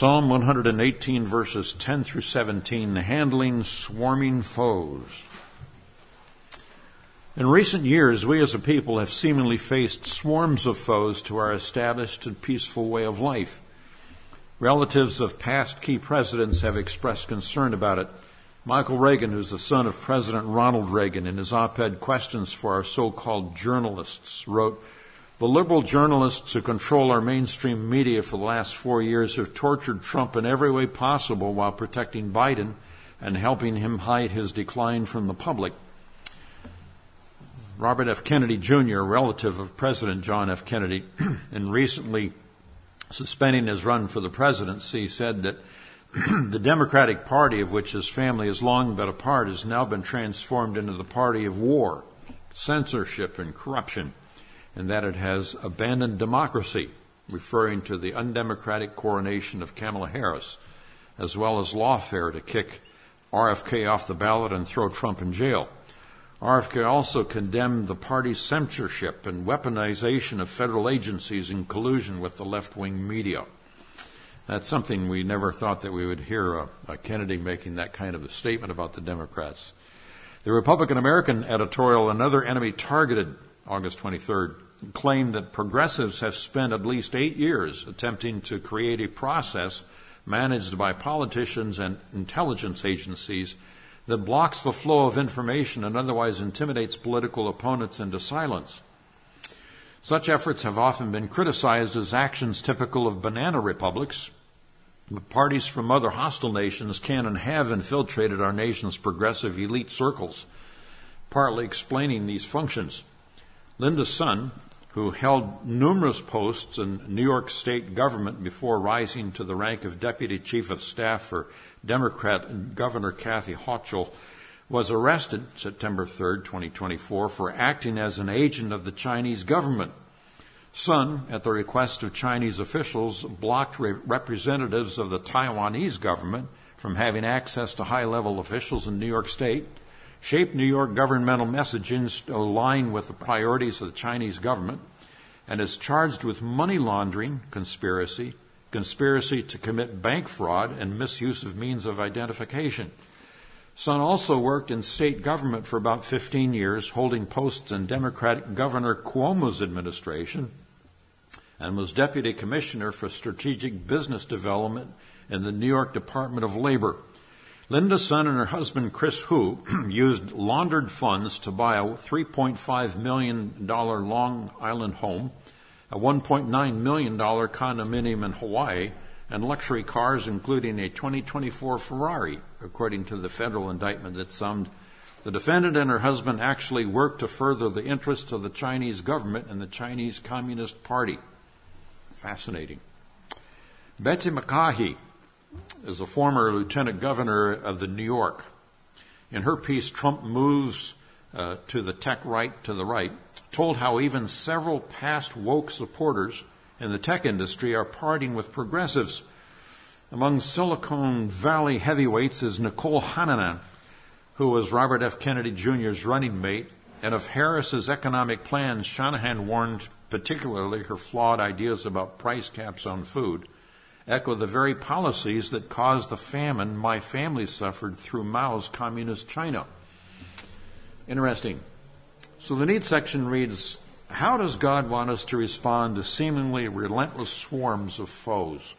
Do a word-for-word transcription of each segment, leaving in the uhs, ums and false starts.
Psalm one hundred eighteen, verses ten through seventeen, handling swarming foes. In recent years, we as a people have seemingly faced swarms of foes to our established and peaceful way of life. Relatives of past key presidents have expressed concern about it. Michael Reagan, who's the son of President Ronald Reagan, in his op-ed Questions for Our So-Called Journalists, wrote, "The liberal journalists who control our mainstream media for the last four years have tortured Trump in every way possible while protecting Biden and helping him hide his decline from the public." Robert F. Kennedy, Junior, a relative of President John F. Kennedy, in recently suspending his run for the presidency, said that the Democratic Party, of which his family has long been a part, has now been transformed into the party of war, censorship, and corruption, and that it has abandoned democracy, referring to the undemocratic coronation of Kamala Harris, as well as lawfare to kick R F K off the ballot and throw Trump in jail. R F K also condemned the party's censorship and weaponization of federal agencies in collusion with the left-wing media. That's something we never thought that we would hear a, a Kennedy making that kind of a statement about the Democrats. The Republican American editorial, Another Enemy Targeted, August twenty-third, claimed that progressives have spent at least eight years attempting to create a process managed by politicians and intelligence agencies that blocks the flow of information and otherwise intimidates political opponents into silence. Such efforts have often been criticized as actions typical of banana republics. But parties from other hostile nations can and have infiltrated our nation's progressive elite circles, partly explaining these functions. Linda Sun, who held numerous posts in New York State government before rising to the rank of Deputy Chief of Staff for Democrat Governor Kathy Hochul, was arrested September third, twenty twenty-four, for acting as an agent of the Chinese government. Sun, at the request of Chinese officials, blocked re- representatives of the Taiwanese government from having access to high-level officials in New York State, shaped New York governmental messaging to align with the priorities of the Chinese government, and is charged with money laundering, conspiracy, conspiracy to commit bank fraud, and misuse of means of identification. Sun also worked in state government for about fifteen years, holding posts in Democratic Governor Cuomo's administration, and was Deputy Commissioner for Strategic Business Development in the New York Department of Labor. Linda Sun and her husband, Chris Hu, used laundered funds to buy a three point five million dollars Long Island home, a one point nine million dollars condominium in Hawaii, and luxury cars, including a twenty twenty-four Ferrari, according to the federal indictment that summed, the defendant and her husband actually worked to further the interests of the Chinese government and the Chinese Communist Party. Fascinating. Betsy McCaughey is a former lieutenant governor of the New York. In her piece, Trump Moves uh, to the Tech Right to the Right, told how even several past woke supporters in the tech industry are partying with progressives. Among Silicon Valley heavyweights is Nicole Hananan, who was Robert F. Kennedy Junior's running mate, and of Harris's economic plans, Shanahan warned particularly her flawed ideas about price caps on food echo the very policies that caused the famine my family suffered through Mao's communist China. Interesting. So the need section reads, how does God want us to respond to seemingly relentless swarms of foes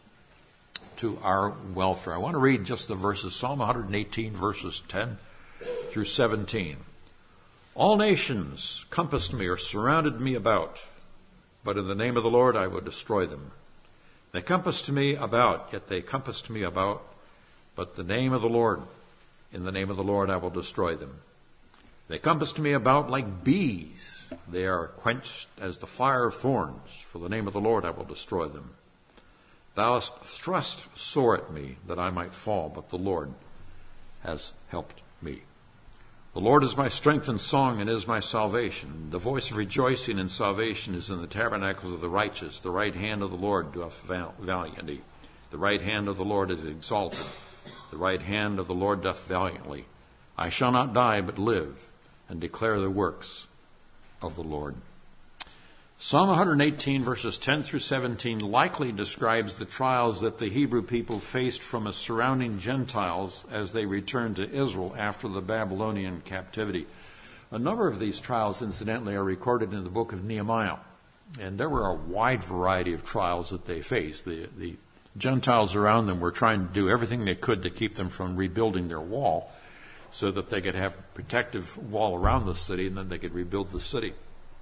to our welfare? I want to read just the verses, Psalm one hundred eighteen, verses ten through seventeen. All nations compassed me or surrounded me about, but in the name of the Lord I will destroy them. They compassed me about, yet they compassed me about, but the name of the Lord, in the name of the Lord I will destroy them. They compassed me about like bees. They are quenched as the fire of thorns. For the name of the Lord I will destroy them. Thou hast thrust sore at me that I might fall, but the Lord has helped me. The Lord is my strength and song, and is my salvation. The voice of rejoicing and salvation is in the tabernacles of the righteous. The right hand of the Lord doth valiantly. The right hand of the Lord is exalted. The right hand of the Lord doth valiantly. I shall not die, but live, and declare the works of the Lord. Psalm one eighteen, verses ten through seventeen, likely describes the trials that the Hebrew people faced from the surrounding Gentiles as they returned to Israel after the Babylonian captivity. A number of these trials, incidentally, are recorded in the book of Nehemiah. And there were a wide variety of trials that they faced. The, the Gentiles around them were trying to do everything they could to keep them from rebuilding their wall so that they could have a protective wall around the city and then they could rebuild the city.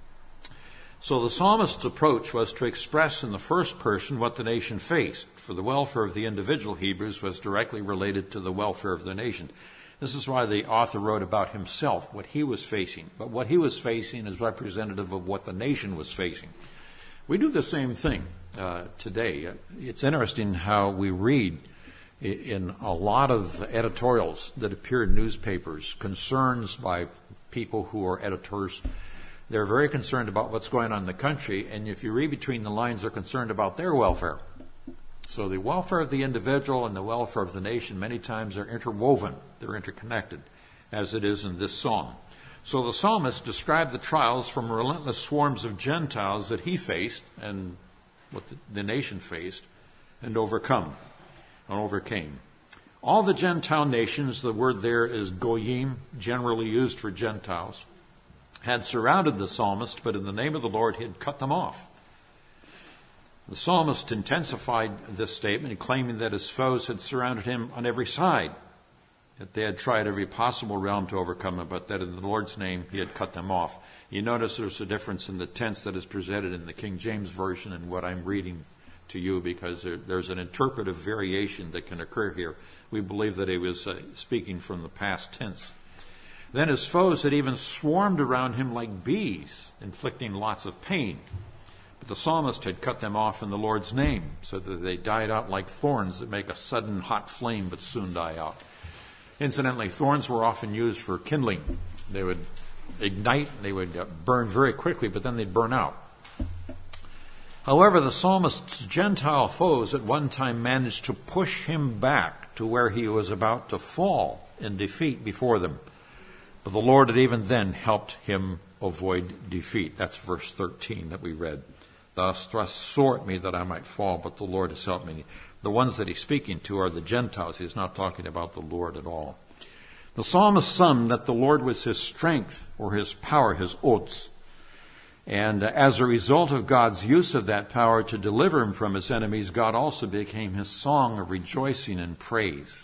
So the psalmist's approach was to express in the first person what the nation faced, for the welfare of the individual Hebrews was directly related to the welfare of the nation. This is why the author wrote about himself, what he was facing. But what he was facing is representative of what the nation was facing. We do the same thing uh, today. It's interesting how we read in a lot of editorials that appear in newspapers, concerns by people who are editors. They're very concerned about what's going on in the country, and if you read between the lines, they're concerned about their welfare. So the welfare of the individual and the welfare of the nation many times are interwoven, they're interconnected, as it is in this psalm. So the psalmist described the trials from relentless swarms of Gentiles that he faced and what the, the nation faced and overcome and overcame. All the Gentile nations, the word there is goyim, generally used for Gentiles, had surrounded the psalmist, but in the name of the Lord he had cut them off. The psalmist intensified this statement, claiming that his foes had surrounded him on every side, that they had tried every possible realm to overcome him, but that in the Lord's name he had cut them off. You notice there's a difference in the tense that is presented in the King James Version and what I'm reading to you, because there, there's an interpretive variation that can occur here. We believe that he was uh, speaking from the past tense. Then his foes had even swarmed around him like bees, inflicting lots of pain. But the psalmist had cut them off in the Lord's name, so that they died out like thorns that make a sudden hot flame but soon die out. Incidentally, thorns were often used for kindling. They would ignite, they would burn very quickly, but then they'd burn out. However, the psalmist's Gentile foes at one time managed to push him back to where he was about to fall in defeat before them. But the Lord had even then helped him avoid defeat. That's verse thirteen that we read. Thus thrust sore at me that I might fall, but the Lord has helped me. The ones that he's speaking to are the Gentiles. He's not talking about the Lord at all. The psalmist summed that the Lord was his strength or his power, his odes. And as a result of God's use of that power to deliver him from his enemies, God also became his song of rejoicing and praise.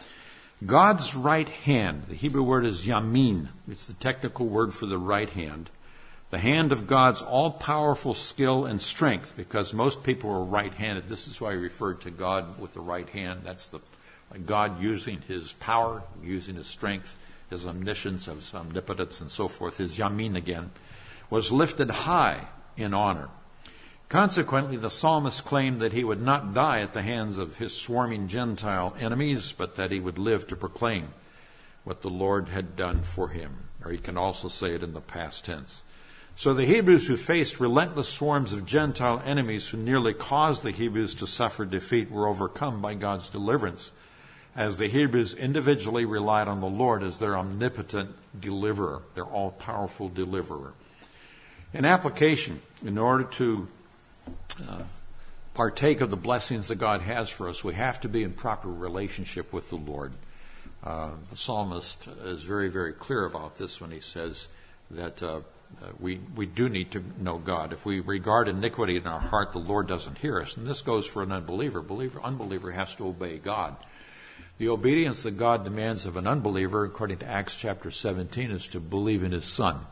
God's right hand, the Hebrew word is yamin. It's the technical word for the right hand. The hand of God's all-powerful skill and strength, because most people are right-handed. This is why I referred to God with the right hand. That's the God using his power, using his strength, his omniscience, his omnipotence, and so forth. His yamin again was lifted high in honor. Consequently, the psalmist claimed that he would not die at the hands of his swarming Gentile enemies, but that he would live to proclaim what the Lord had done for him. Or you can also say it in the past tense. So the Hebrews who faced relentless swarms of Gentile enemies who nearly caused the Hebrews to suffer defeat were overcome by God's deliverance, as the Hebrews individually relied on the Lord as their omnipotent deliverer, their all-powerful deliverer. In application, in order to Uh, partake of the blessings that God has for us, we have to be in proper relationship with the Lord. Uh, the psalmist is very, very clear about this when he says that uh, uh, we we do need to know God. If we regard iniquity in our heart, the Lord doesn't hear us. And this goes for an unbeliever. Believer, unbeliever has to obey God. The obedience that God demands of an unbeliever, according to Acts chapter seventeen, is to believe in his Son.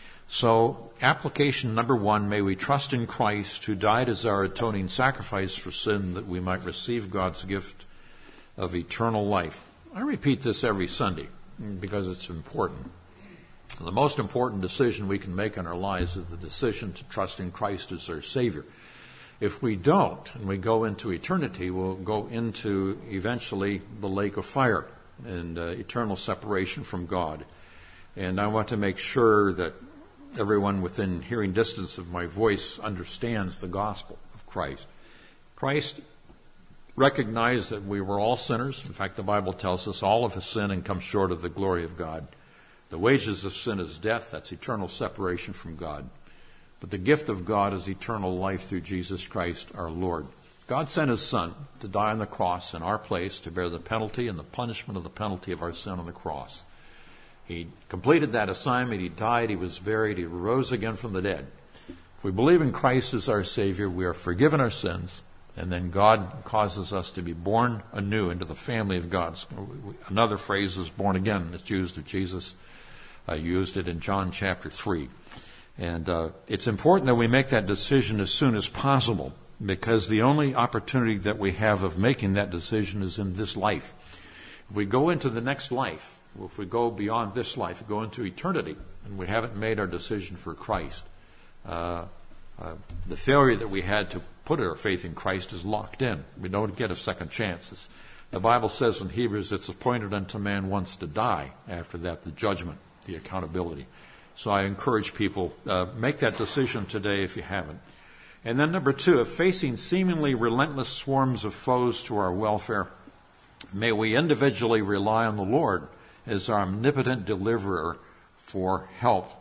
So, application number one, may we trust in Christ, who died as our atoning sacrifice for sin, that we might receive God's gift of eternal life. I repeat this every Sunday because it's important. The most important decision we can make in our lives is the decision to trust in Christ as our Savior. If we don't, and we go into eternity, we'll go into eventually the lake of fire and uh, eternal separation from God. And I want to make sure that everyone within hearing distance of my voice understands the gospel of Christ. Christ recognized that we were all sinners. In fact, the Bible tells us all of us sin and come short of the glory of God. The wages of sin is death. That's eternal separation from God. but the gift of God is eternal life through Jesus Christ our Lord. God sent his Son to die on the cross in our place to bear the penalty and the punishment of the penalty of our sin on the cross. He completed that assignment. He died. He was buried. He rose again from the dead. If we believe in Christ as our Savior, we are forgiven our sins, and then God causes us to be born anew into the family of God. Another phrase is born again. It's used of Jesus. I used it in John chapter three. And uh, it's important that we make that decision as soon as possible, because the only opportunity that we have of making that decision is in this life. If we go into the next life, if we go beyond this life, go into eternity, and we haven't made our decision for Christ, uh, uh, the failure that we had to put our faith in Christ is locked in. We don't get a second chance. It's, the Bible says in Hebrews, it's appointed unto man once to die. After that, the judgment, the accountability. So I encourage people, uh, make that decision today if you haven't. And then number two, if facing seemingly relentless swarms of foes to our welfare, may we individually rely on the Lord as our omnipotent deliverer for help.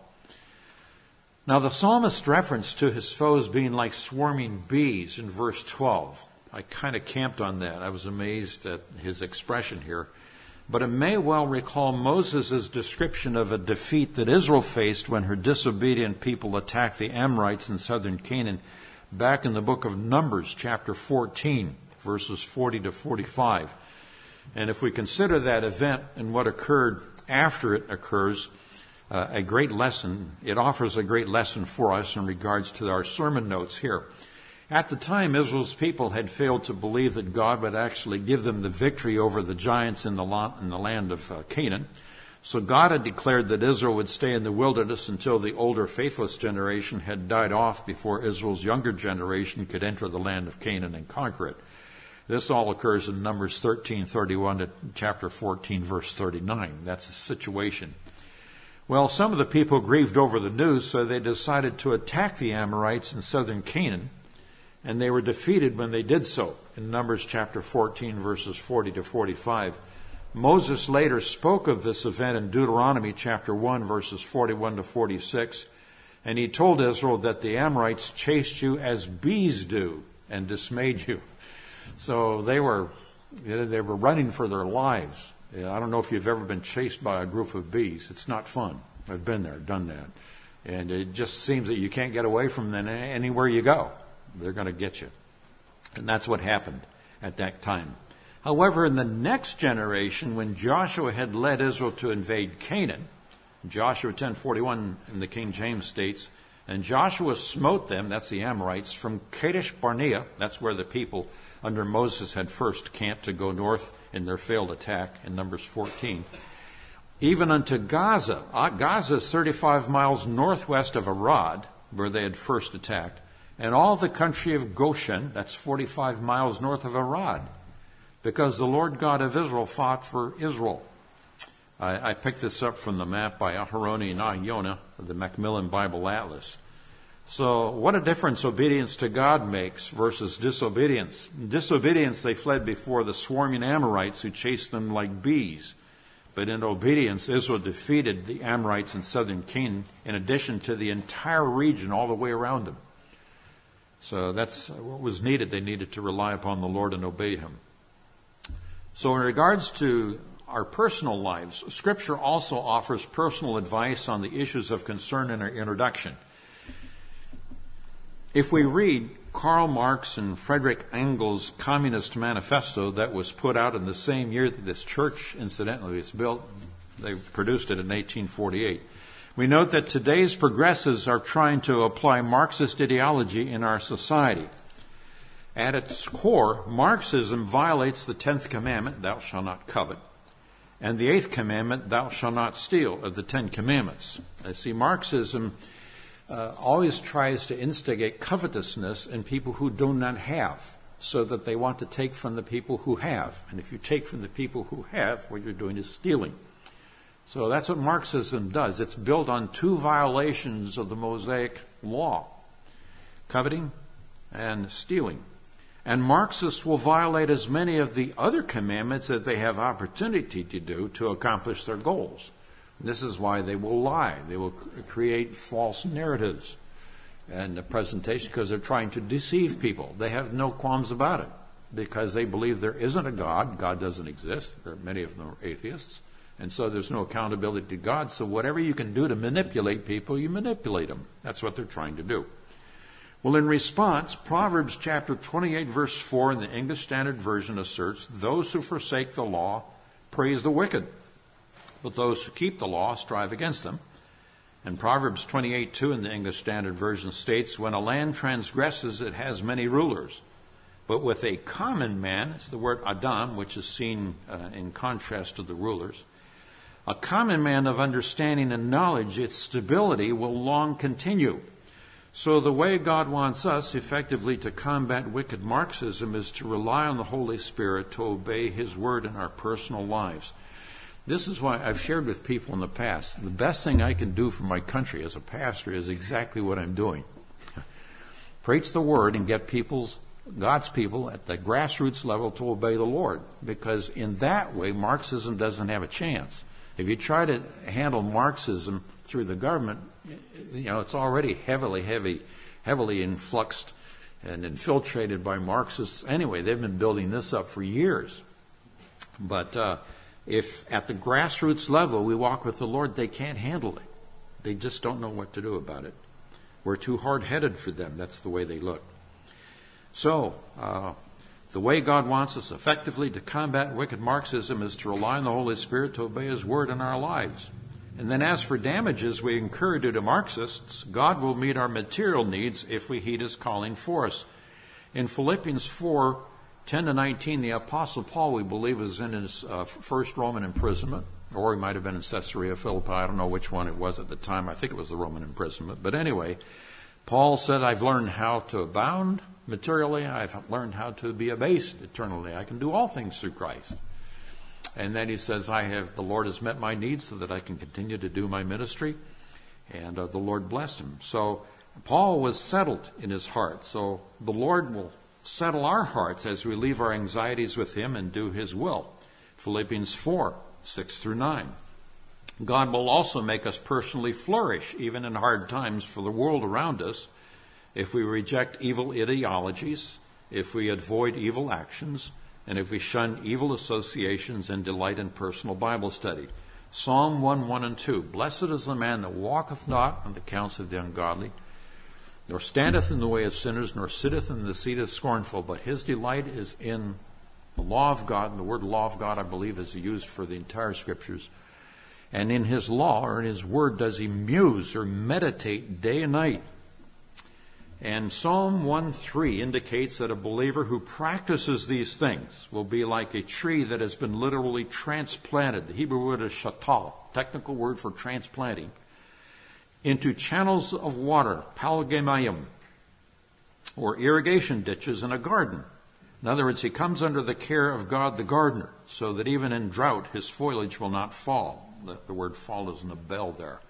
Now the psalmist reference to his foes being like swarming bees in verse twelve. I kind of camped on that. I was amazed at his expression here. But it may well recall Moses' description of a defeat that Israel faced when her disobedient people attacked the Amorites in southern Canaan back in the book of Numbers, chapter fourteen, verses forty to forty-five. And if we consider that event and what occurred after it occurs, uh, a great lesson, it offers a great lesson for us in regards to our sermon notes here. At the time, Israel's people had failed to believe that God would actually give them the victory over the giants in the land of uh, Canaan. So God had declared that Israel would stay in the wilderness until the older faithless generation had died off before Israel's younger generation could enter the land of Canaan and conquer it. This all occurs in Numbers thirteen thirty-one to chapter fourteen, verse thirty-nine. That's the situation. Well, some of the people grieved over the news, so they decided to attack the Amorites in southern Canaan. And they were defeated when they did so in Numbers chapter fourteen, verses forty to forty-five. Moses later spoke of this event in Deuteronomy chapter one, verses forty-one to forty-six. And he told Israel that the Amorites chased you as bees do and dismayed you. So they were, they were running for their lives. I don't know if you've ever been chased by a group of bees. It's not fun. I've been there, done that. And it just seems that you can't get away from them anywhere you go. They're going to get you. And that's what happened at that time. However, in the next generation, when Joshua had led Israel to invade Canaan, Joshua ten forty-one in the King James states, and Joshua smote them, that's the Amorites, from Kadesh Barnea, that's where the people under Moses had first camped to go north in their failed attack in Numbers fourteen, even unto Gaza. Gaza is thirty-five miles northwest of Arad, where they had first attacked, and all the country of Goshen, that's forty-five miles north of Arad, because the Lord God of Israel fought for Israel. I, I picked this up from the map by Aharoni and Ahiona of the Macmillan Bible Atlas. So what a difference obedience to God makes versus disobedience. In disobedience, they fled before the swarming Amorites who chased them like bees. But in obedience, Israel defeated the Amorites in southern Canaan, in addition to the entire region all the way around them. So that's what was needed. They needed to rely upon the Lord and obey Him. So in regards to our personal lives, Scripture also offers personal advice on the issues of concern in our introduction. If we read Karl Marx and Frederick Engels' Communist Manifesto that was put out in the same year that this church, incidentally, was built, they produced it in eighteen forty-eight. We note that today's progressives are trying to apply Marxist ideology in our society. At its core, Marxism violates the tenth commandment, thou shalt not covet, and the eighth commandment, thou shalt not steal, of the Ten Commandments. I see Marxism uh, always tries to instigate covetousness in people who do not have, so that they want to take from the people who have. And if you take from the people who have, what you're doing is stealing. So that's what Marxism does. It's built on two violations of the Mosaic law, coveting and stealing. And Marxists will violate as many of the other commandments as they have opportunity to do to accomplish their goals. This is why they will lie. They will create false narratives. and the presentation because they're trying to deceive people. They have no qualms about it because they believe there isn't a God. God doesn't exist. There are many of them are atheists. And so there's no accountability to God. So whatever you can do to manipulate people, you manipulate them. That's what they're trying to do. Well, in response, Proverbs chapter twenty-eight, verse four in the English Standard Version asserts, "Those who forsake the law praise the wicked, but those who keep the law strive against them." And Proverbs twenty-eight, two in the English Standard Version states, "When a land transgresses, it has many rulers. But with a common man," it's the word Adam, which is seen uh, in contrast to the rulers, "a common man of understanding and knowledge, its stability will long continue." So the way God wants us effectively to combat wicked Marxism is to rely on the Holy Spirit to obey His word in our personal lives. This is why I've shared with people in the past, the best thing I can do for my country as a pastor is exactly what I'm doing. Preach the word and get people's, God's people at the grassroots level to obey the Lord. Because in that way, Marxism doesn't have a chance. If you try to handle Marxism through the government, you know, it's already heavily, heavy, heavily influxed and infiltrated by Marxists. Anyway, they've been building this up for years. But uh, if at the grassroots level we walk with the Lord, they can't handle it. They just don't know what to do about it. We're too hard-headed for them. That's the way they look. So, uh, the way God wants us effectively to combat wicked Marxism is to rely on the Holy Spirit to obey His word in our lives. And then as for damages we incur due to Marxists, God will meet our material needs if we heed His calling for us. In Philippians four, ten to nineteen, the Apostle Paul, we believe, was in his uh, first Roman imprisonment, or he might have been in Caesarea Philippi. I don't know which one it was at the time. I think it was the Roman imprisonment. But anyway, Paul said, "I've learned how to abound materially. I've learned how to be abased eternally. I can do all things through Christ." And then he says, I have, the Lord has met my needs so that I can continue to do my ministry. And uh, the Lord blessed him. So Paul was settled in his heart. So the Lord will settle our hearts as we leave our anxieties with Him and do His will. Philippians four, six through nine. God will also make us personally flourish, even in hard times for the world around us, if we reject evil ideologies, if we avoid evil actions, and if we shun evil associations and delight in personal Bible study. Psalm one, one and two. "Blessed is the man that walketh not in the counsel of the ungodly, nor standeth in the way of sinners, nor sitteth in the seat of the scornful, but his delight is in the law of God." And the word law of God, I believe, is used for the entire Scriptures. "And in His law," or in His word, "does he muse," or meditate, day and night. And Psalm one three indicates that a believer who practices these things will be like a tree that has been literally transplanted. The Hebrew word is shatal, technical word for transplanting, into channels of water, palgemayim, or irrigation ditches in a garden. In other words, he comes under the care of God the gardener, so that even in drought his foliage will not fall. The, the word fall is in a bell there.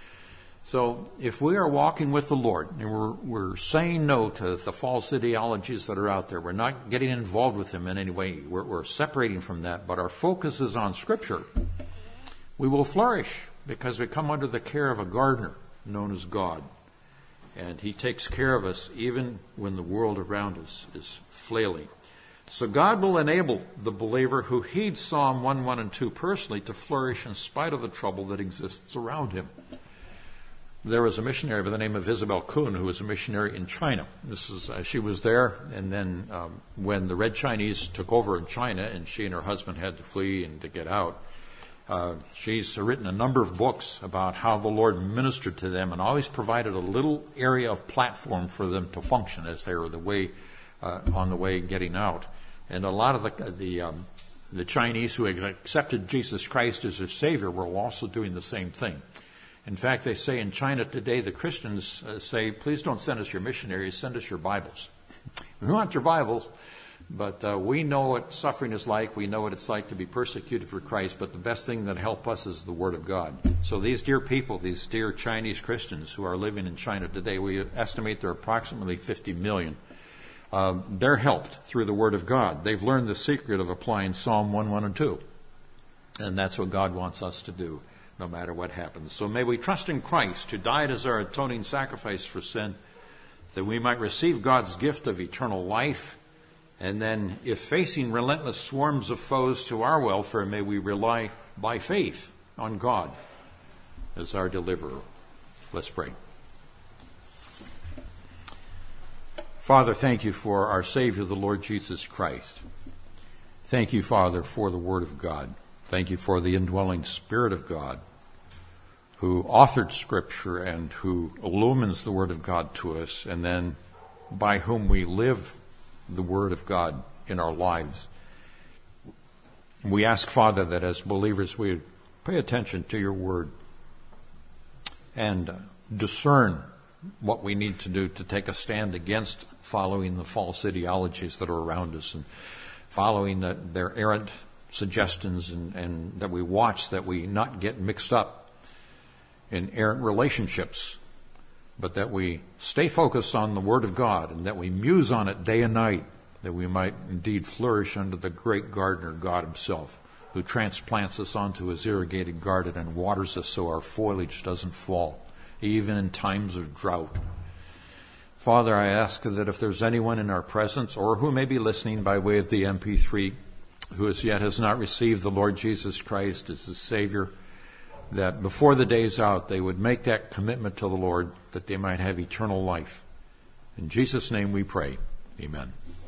So if we are walking with the Lord and we're, we're saying no to the false ideologies that are out there, we're not getting involved with them in any way, we're, we're separating from that, but our focus is on Scripture, we will flourish because we come under the care of a gardener known as God. And He takes care of us even when the world around us is flailing. So God will enable the believer who heeds Psalm one, one and two personally to flourish in spite of the trouble that exists around him. There was a missionary by the name of Isabel Kuhn who was a missionary in China. This is uh, she was there, and then um, when the Red Chinese took over in China and she and her husband had to flee and to get out, uh, she's written a number of books about how the Lord ministered to them and always provided a little area of platform for them to function as they were the way uh, on the way getting out. And a lot of the the, um, the Chinese who had accepted Jesus Christ as their Savior were also doing the same thing. In fact, they say in China today, the Christians uh, say, please don't send us your missionaries, send us your Bibles. We want your Bibles, but uh, we know what suffering is like. We know what it's like to be persecuted for Christ, but the best thing that helps us is the Word of God. So these dear people, these dear Chinese Christians who are living in China today, we estimate there are approximately fifty million. Uh, they're helped through the Word of God. They've learned the secret of applying Psalm one, one, and two. And that's what God wants us to do, no matter what happens. So may we trust in Christ, who died as our atoning sacrifice for sin, that we might receive God's gift of eternal life. And then, if facing relentless swarms of foes to our welfare, may we rely by faith on God as our deliverer. Let's pray. Father, thank you for our Savior, the Lord Jesus Christ. Thank you, Father, for the Word of God. Thank you for the indwelling Spirit of God, who authored Scripture and who illumines the Word of God to us, and then by whom we live the Word of God in our lives. We ask, Father, that as believers we pay attention to your Word and discern what we need to do to take a stand against following the false ideologies that are around us and following the, their errant suggestions, and, and that we watch that we not get mixed up in errant relationships, but that we stay focused on the Word of God and that we muse on it day and night, that we might indeed flourish under the great gardener, God himself, who transplants us onto his irrigated garden and waters us so our foliage doesn't fall, even in times of drought. Father, I ask that if there's anyone in our presence or who may be listening by way of the M P three who as yet has not received the Lord Jesus Christ as his Savior, that before the day's out, they would make that commitment to the Lord, that they might have eternal life. In Jesus' name we pray. Amen.